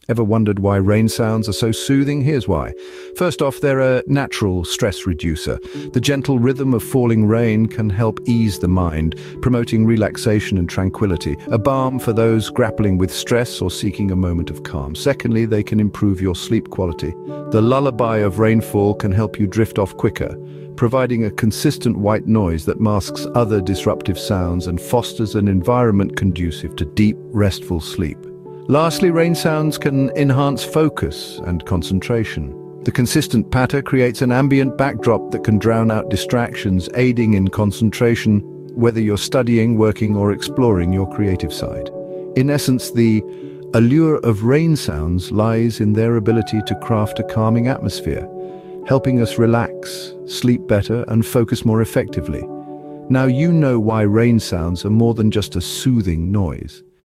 Ever wondered why rain sounds are so soothing? Here's why. First off, they're a natural stress reducer. The gentle rhythm of falling rain can help ease the mind, promoting relaxation and tranquility, a balm for those grappling with stress or seeking a moment of calm. Secondly, they can improve your sleep quality. The lullaby of rainfall can help you drift off quicker, providing a consistent white noise that masks other disruptive sounds and fosters an environment conducive to deep, restful sleep. Lastly, rain sounds can enhance focus and concentration. The consistent patter creates an ambient backdrop that can drown out distractions, aiding in concentration, whether you're studying, working, or exploring your creative side. In essence, the allure of rain sounds lies in their ability to craft a calming atmosphere, helping us relax, sleep better, and focus more effectively. Now you know why rain sounds are more than just a soothing noise.